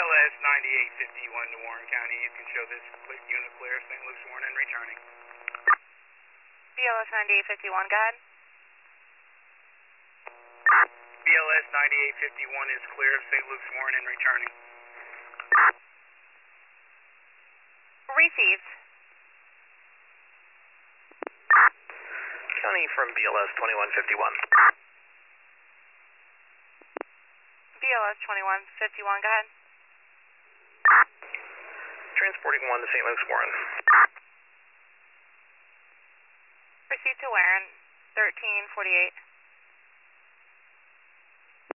BLS 9851 to Warren County. You can show this unit clear, St. Luke's, Warren, and returning. BLS 9851, go ahead. BLS 9851 is clear of St. Luke's, Warren, and returning. Received. County from BLS 2151. BLS 2151, go ahead. Transporting 1 to St. Luke's, Warren. Proceed to Warren, 1348.